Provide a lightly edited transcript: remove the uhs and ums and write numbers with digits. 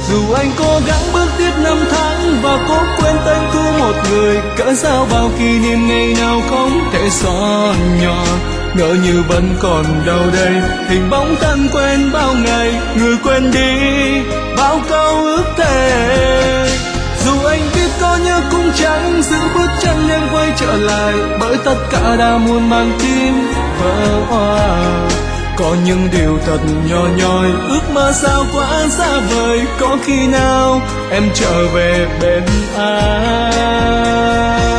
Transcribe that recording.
Dù anh cố gắng bước tiếp năm tháng và cố quên tên của một người, cỡ sao bao kỷ niệm ngày nào không thể xóa nhòa. Ngỡ như vẫn còn đâu đây, hình bóng thân quen bao ngày, người quên đi bao câu ước thề. Dù anh biết có nhớ cũng chẳng giữ bước chân em quay trở lại, bởi tất cả đã muôn màng tim vỡ òa. Có những điều thật nhỏ nhoi, ước mơ sao quá xa vời, có khi nào em trở về bên anh.